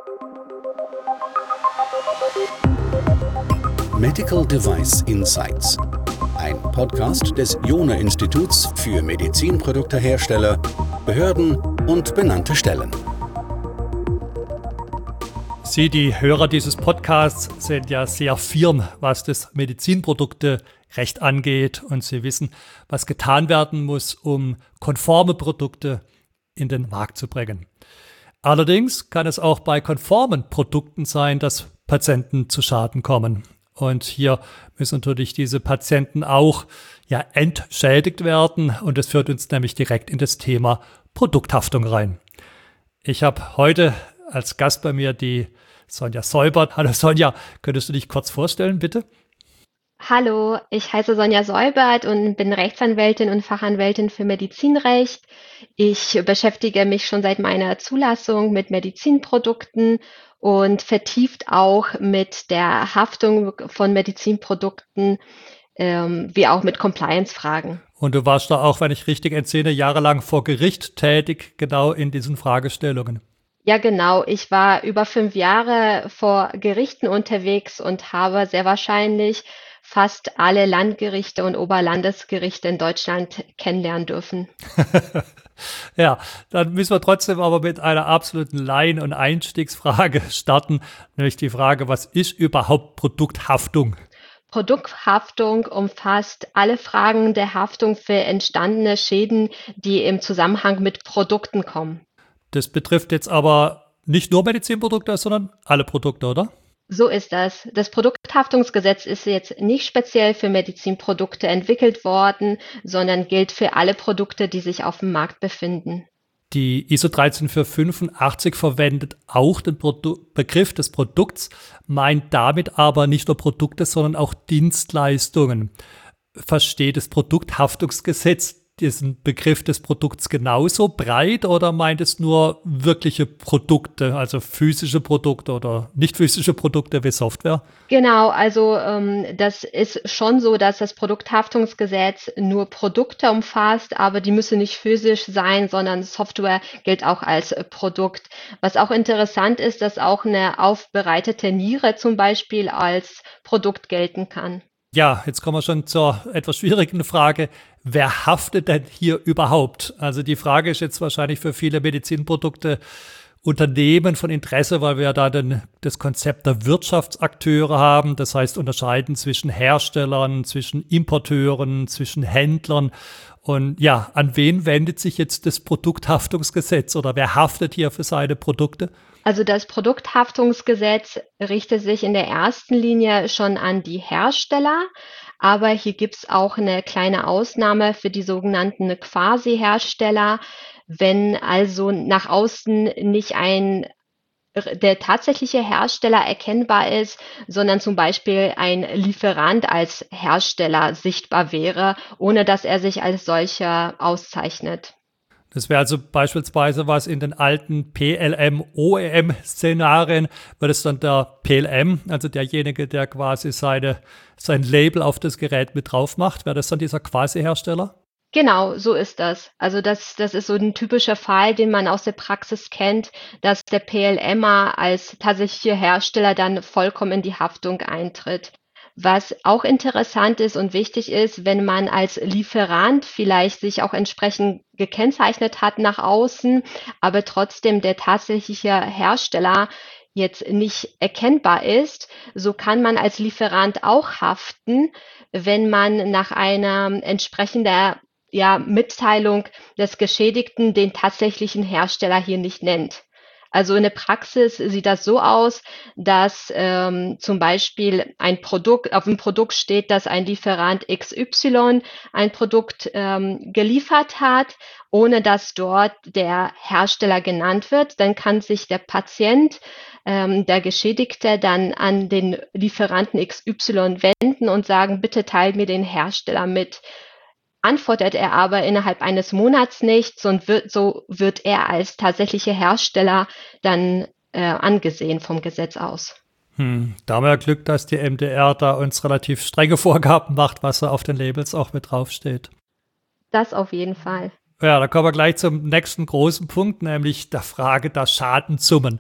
Medical Device Insights, ein Podcast des Jona-Instituts für Medizinproduktehersteller, Behörden und benannte Stellen. Sie, die Hörer dieses Podcasts, sind ja sehr firm, was das Medizinprodukterecht angeht, und Sie wissen, was getan werden muss, um konforme Produkte in den Markt zu bringen. Allerdings kann es auch bei konformen Produkten sein, dass Patienten zu Schaden kommen. Und hier müssen natürlich diese Patienten auch entschädigt werden. Und das führt uns nämlich direkt in das Thema Produkthaftung rein. Ich habe heute als Gast bei mir die Sonja Seubert. Hallo Sonja, könntest du dich kurz vorstellen, bitte? Hallo, ich heiße Sonja Seubert und bin Rechtsanwältin und Fachanwältin für Medizinrecht. Ich beschäftige mich schon seit meiner Zulassung mit Medizinprodukten und vertieft auch mit der Haftung von Medizinprodukten, wie auch mit Compliance-Fragen. Und du warst da auch, wenn ich richtig entsinne, jahrelang vor Gericht tätig, genau in diesen Fragestellungen. Ja, genau. Ich war über 5 Jahre vor Gerichten unterwegs und habe sehr wahrscheinlich fast alle Landgerichte und Oberlandesgerichte in Deutschland kennenlernen dürfen. Ja, dann müssen wir trotzdem aber mit einer absoluten Laien- und Einstiegsfrage starten, nämlich die Frage, was ist überhaupt Produkthaftung? Produkthaftung umfasst alle Fragen der Haftung für entstandene Schäden, die im Zusammenhang mit Produkten kommen. Das betrifft jetzt aber nicht nur Medizinprodukte, sondern alle Produkte, oder? So ist das. Das Produkthaftungsgesetz ist jetzt nicht speziell für Medizinprodukte entwickelt worden, sondern gilt für alle Produkte, die sich auf dem Markt befinden. Die ISO 13485 verwendet auch den Begriff des Produkts, meint damit aber nicht nur Produkte, sondern auch Dienstleistungen. Versteht das Produkthaftungsgesetz diesen Begriff des Produkts genauso breit oder meint es nur wirkliche Produkte, also physische Produkte oder nicht physische Produkte wie Software? Genau, also das ist schon so, dass das Produkthaftungsgesetz nur Produkte umfasst, aber die müssen nicht physisch sein, sondern Software gilt auch als Produkt. Was auch interessant ist, dass auch eine aufbereitete Niere zum Beispiel als Produkt gelten kann. Ja, jetzt kommen wir schon zur etwas schwierigen Frage. Wer haftet denn hier überhaupt? Also die Frage ist jetzt wahrscheinlich für viele Medizinprodukte Unternehmen von Interesse, weil wir ja da das Konzept der Wirtschaftsakteure haben. Das heißt, unterscheiden zwischen Herstellern, zwischen Importeuren, zwischen Händlern. Und ja, an wen wendet sich jetzt das Produkthaftungsgesetz oder wer haftet hier für seine Produkte? Also das Produkthaftungsgesetz richtet sich in der ersten Linie schon an die Hersteller, aber hier gibt es auch eine kleine Ausnahme für die sogenannten Quasi-Hersteller, wenn also nach außen nicht der tatsächliche Hersteller erkennbar ist, sondern zum Beispiel ein Lieferant als Hersteller sichtbar wäre, ohne dass er sich als solcher auszeichnet. Das wäre also beispielsweise was in den alten PLM, OEM-Szenarien, wäre das dann der PLM, also derjenige, der quasi sein Label auf das Gerät mit drauf macht, wäre das dann dieser Quasi-Hersteller? Genau, so ist das. Also das ist so ein typischer Fall, den man aus der Praxis kennt, dass der PLMer als tatsächlicher Hersteller dann vollkommen in die Haftung eintritt. Was auch interessant ist und wichtig ist, wenn man als Lieferant vielleicht sich auch entsprechend gekennzeichnet hat nach außen, aber trotzdem der tatsächliche Hersteller jetzt nicht erkennbar ist, so kann man als Lieferant auch haften, wenn man nach einer entsprechenden Mitteilung des Geschädigten den tatsächlichen Hersteller hier nicht nennt. Also in der Praxis sieht das so aus, dass zum Beispiel auf dem Produkt steht, dass ein Lieferant XY ein Produkt geliefert hat, ohne dass dort der Hersteller genannt wird. Dann kann sich der Patient, der Geschädigte, dann an den Lieferanten XY wenden und sagen, bitte teilt mir den Hersteller mit. Antwortet er aber innerhalb eines Monats nicht, so wird er als tatsächlicher Hersteller dann angesehen vom Gesetz aus. Da haben wir ja Glück, dass die MDR da uns relativ strenge Vorgaben macht, was da auf den Labels auch mit draufsteht. Das auf jeden Fall. Ja, da kommen wir gleich zum nächsten großen Punkt, nämlich der Frage der Schadensummen.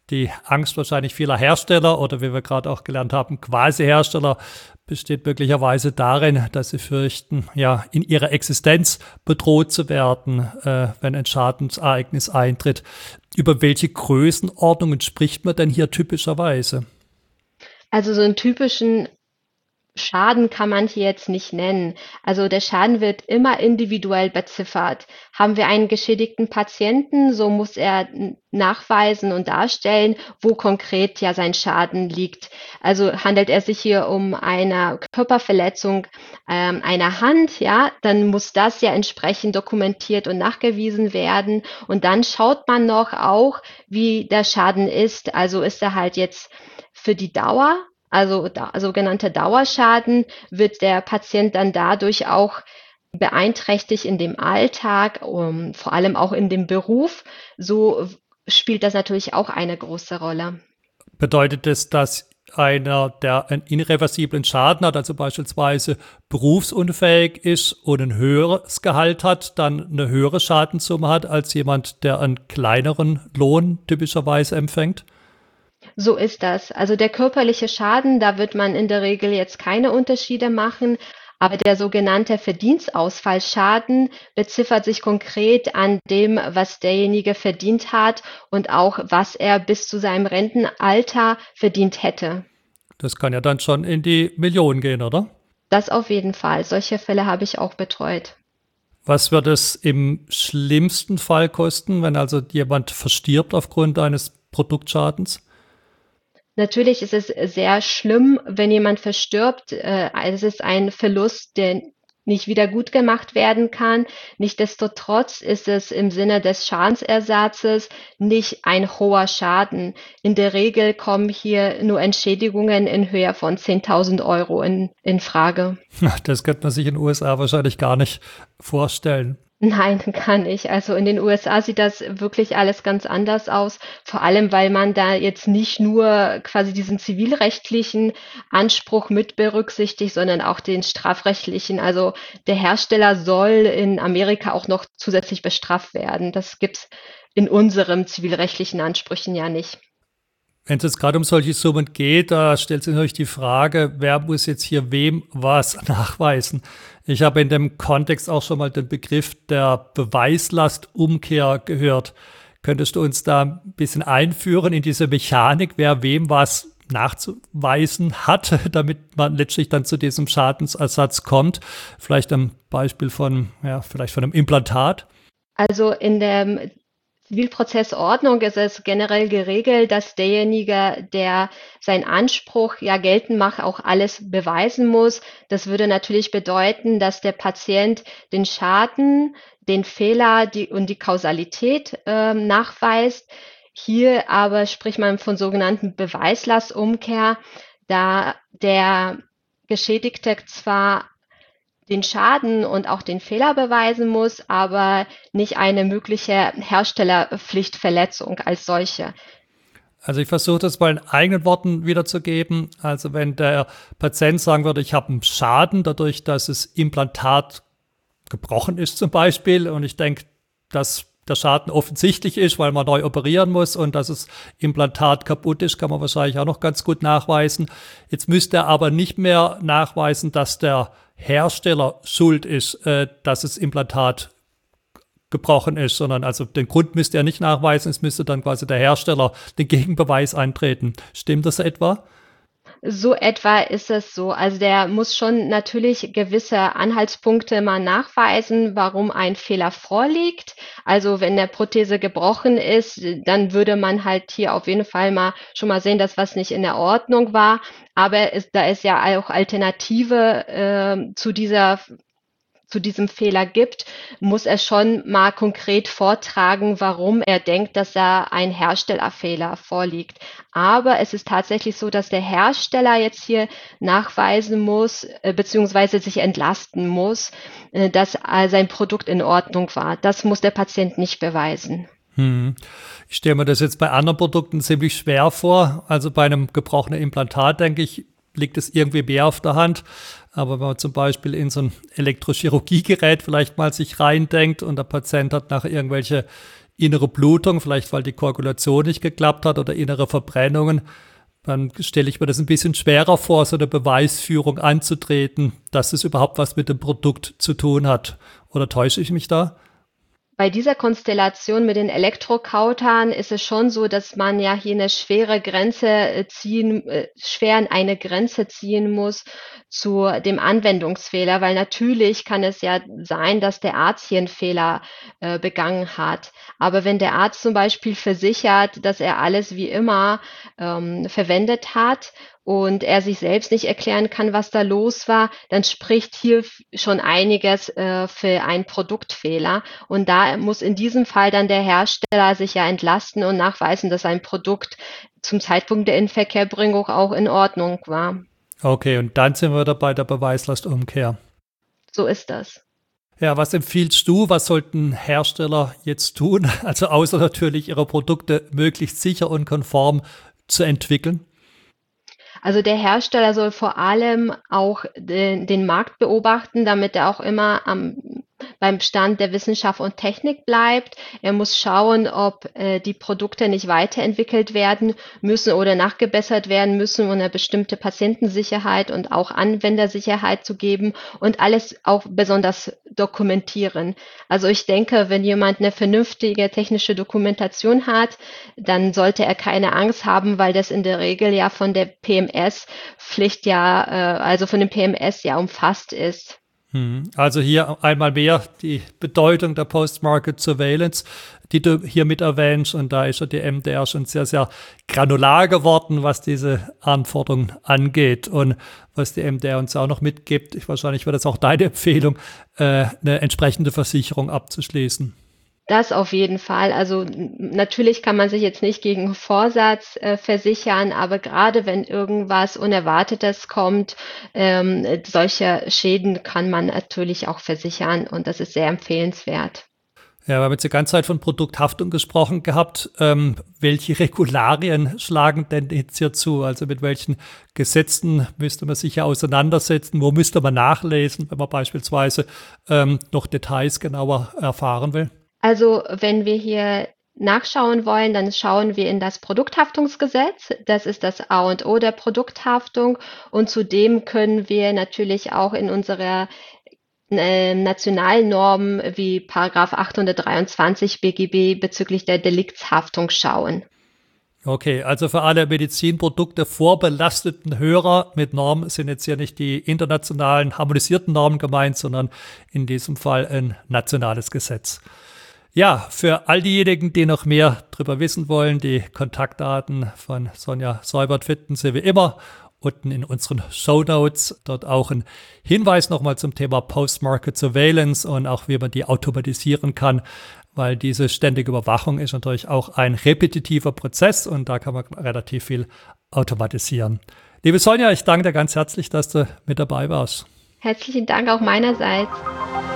Die Angst wahrscheinlich vieler Hersteller oder wie wir gerade auch gelernt haben, Quasi-Hersteller besteht möglicherweise darin, dass sie fürchten, ja, in ihrer Existenz bedroht zu werden, wenn ein Schadensereignis eintritt. Über welche Größenordnungen spricht man denn hier typischerweise? Also so einen typischen Schaden kann man hier jetzt nicht nennen. Also der Schaden wird immer individuell beziffert. Haben wir einen geschädigten Patienten, so muss er nachweisen und darstellen, wo konkret ja sein Schaden liegt. Also handelt es sich hier um eine Körperverletzung einer Hand, ja, dann muss das ja entsprechend dokumentiert und nachgewiesen werden. Und dann schaut man noch auch, wie der Schaden ist. Also ist er halt jetzt für die Dauer, also sogenannter Dauerschaden, wird der Patient dann dadurch auch beeinträchtigt in dem Alltag, vor allem auch in dem Beruf. So spielt das natürlich auch eine große Rolle. Bedeutet es, dass einer, der einen irreversiblen Schaden hat, also beispielsweise berufsunfähig ist und ein höheres Gehalt hat, dann eine höhere Schadenssumme hat als jemand, der einen kleineren Lohn typischerweise empfängt? So ist das. Also der körperliche Schaden, da wird man in der Regel jetzt keine Unterschiede machen, aber der sogenannte Verdienstausfallschaden beziffert sich konkret an dem, was derjenige verdient hat und auch, was er bis zu seinem Rentenalter verdient hätte. Das kann ja dann schon in die Millionen gehen, oder? Das auf jeden Fall. Solche Fälle habe ich auch betreut. Was wird es im schlimmsten Fall kosten, wenn also jemand verstirbt aufgrund eines Produktschadens? Natürlich ist es sehr schlimm, wenn jemand verstirbt. Es ist ein Verlust, der nicht wieder gut gemacht werden kann. Nichtsdestotrotz ist es im Sinne des Schadensersatzes nicht ein hoher Schaden. In der Regel kommen hier nur Entschädigungen in Höhe von 10.000 Euro in Frage. Das könnte man sich in den USA wahrscheinlich gar nicht vorstellen. Nein, kann ich. Also in den USA sieht das wirklich alles ganz anders aus, vor allem weil man da jetzt nicht nur quasi diesen zivilrechtlichen Anspruch mit berücksichtigt, sondern auch den strafrechtlichen. Also der Hersteller soll in Amerika auch noch zusätzlich bestraft werden. Das gibt's in unserem zivilrechtlichen Ansprüchen ja nicht. Wenn es jetzt gerade um solche Summen geht, da stellt sich natürlich die Frage, wer muss jetzt hier wem was nachweisen? Ich habe in dem Kontext auch schon mal den Begriff der Beweislastumkehr gehört. Könntest du uns da ein bisschen einführen in diese Mechanik, wer wem was nachzuweisen hat, damit man letztlich dann zu diesem Schadensersatz kommt? Vielleicht am Beispiel von einem Implantat? Also in der Zivilprozessordnung ist es generell geregelt, dass derjenige, der seinen Anspruch ja geltend macht, auch alles beweisen muss. Das würde natürlich bedeuten, dass der Patient den Schaden, den Fehler und die Kausalität nachweist. Hier aber spricht man von sogenannten Beweislastumkehr, da der Geschädigte zwar den Schaden und auch den Fehler beweisen muss, aber nicht eine mögliche Herstellerpflichtverletzung als solche. Also ich versuche das mal in eigenen Worten wiederzugeben. Also wenn der Patient sagen würde, ich habe einen Schaden dadurch, dass das Implantat gebrochen ist zum Beispiel, und ich denke, dass der Schaden offensichtlich ist, weil man neu operieren muss und dass das Implantat kaputt ist, kann man wahrscheinlich auch noch ganz gut nachweisen. Jetzt müsste er aber nicht mehr nachweisen, dass der Hersteller schuld ist, dass das Implantat gebrochen ist, sondern also den Grund müsste er nicht nachweisen, es müsste dann quasi der Hersteller den Gegenbeweis eintreten. Stimmt das etwa? So etwa ist es so. Also der muss schon natürlich gewisse Anhaltspunkte mal nachweisen, warum ein Fehler vorliegt. Also wenn der Prothese gebrochen ist, dann würde man halt hier auf jeden Fall schon mal sehen, dass was nicht in der Ordnung war. Aber da es ja auch Alternative zu diesem Fehler gibt, muss er schon mal konkret vortragen, warum er denkt, dass da ein Herstellerfehler vorliegt. Aber es ist tatsächlich so, dass der Hersteller jetzt hier nachweisen muss, beziehungsweise sich entlasten muss, dass sein Produkt in Ordnung war. Das muss der Patient nicht beweisen. Ich stelle mir das jetzt bei anderen Produkten ziemlich schwer vor. Also bei einem gebrochenen Implantat, denke ich, liegt es irgendwie mehr auf der Hand. Aber wenn man zum Beispiel in so ein Elektrochirurgiegerät vielleicht mal sich reindenkt und der Patient hat nachher irgendwelche innere Blutung, vielleicht weil die Koagulation nicht geklappt hat oder innere Verbrennungen, dann stelle ich mir das ein bisschen schwerer vor, so eine Beweisführung anzutreten, dass es überhaupt was mit dem Produkt zu tun hat. Oder täusche ich mich da? Bei dieser Konstellation mit den Elektrokautern ist es schon so, dass man ja hier eine schwer eine Grenze ziehen muss zu dem Anwendungsfehler, weil natürlich kann es ja sein, dass der Arzt hier einen Fehler begangen hat. Aber wenn der Arzt zum Beispiel versichert, dass er alles wie immer verwendet hat und er sich selbst nicht erklären kann, was da los war, dann spricht hier schon einiges für einen Produktfehler. Und da muss in diesem Fall dann der Hersteller sich ja entlasten und nachweisen, dass ein Produkt zum Zeitpunkt der Inverkehrbringung auch in Ordnung war. Okay, und dann sind wir da bei der Beweislastumkehr. So ist das. Ja, was empfiehlst du? Was sollten Hersteller jetzt tun? Also außer natürlich ihre Produkte möglichst sicher und konform zu entwickeln? Also der Hersteller soll vor allem auch den Markt beobachten, damit er auch immer beim Stand der Wissenschaft und Technik bleibt. Er muss schauen, ob die Produkte nicht weiterentwickelt werden müssen oder nachgebessert werden müssen, um eine bestimmte Patientensicherheit und auch Anwendersicherheit zu geben und alles auch besonders dokumentieren. Also ich denke, wenn jemand eine vernünftige technische Dokumentation hat, dann sollte er keine Angst haben, weil das in der Regel ja von der PMS-Pflicht also von dem PMS ja umfasst ist. Also hier einmal mehr die Bedeutung der Post-Market Surveillance, die du hier mit erwähnst. Und da ist ja die MDR schon sehr, sehr granular geworden, was diese Anforderungen angeht. Und was die MDR uns auch noch mitgibt, wahrscheinlich wäre das auch deine Empfehlung, eine entsprechende Versicherung abzuschließen. Das auf jeden Fall. Also natürlich kann man sich jetzt nicht gegen Vorsatz versichern, aber gerade wenn irgendwas Unerwartetes kommt, solche Schäden kann man natürlich auch versichern und das ist sehr empfehlenswert. Ja, wir haben jetzt die ganze Zeit von Produkthaftung gesprochen gehabt. Welche Regularien schlagen denn jetzt hier zu? Also mit welchen Gesetzen müsste man sich ja auseinandersetzen? Wo müsste man nachlesen, wenn man beispielsweise noch Details genauer erfahren will? Also wenn wir hier nachschauen wollen, dann schauen wir in das Produkthaftungsgesetz. Das ist das A und O der Produkthaftung. Und zudem können wir natürlich auch in unserer nationalen Normen wie Paragraph 823 BGB bezüglich der Deliktshaftung schauen. Okay, also für alle Medizinprodukte vorbelasteten Hörer mit Normen sind jetzt hier nicht die internationalen harmonisierten Normen gemeint, sondern in diesem Fall ein nationales Gesetz. Ja, für all diejenigen, die noch mehr darüber wissen wollen, die Kontaktdaten von Sonja Seubert finden Sie wie immer unten in unseren Shownotes. Dort auch ein Hinweis nochmal zum Thema Post-Market Surveillance und auch wie man die automatisieren kann, weil diese ständige Überwachung ist natürlich auch ein repetitiver Prozess und da kann man relativ viel automatisieren. Liebe Sonja, ich danke dir ganz herzlich, dass du mit dabei warst. Herzlichen Dank auch meinerseits.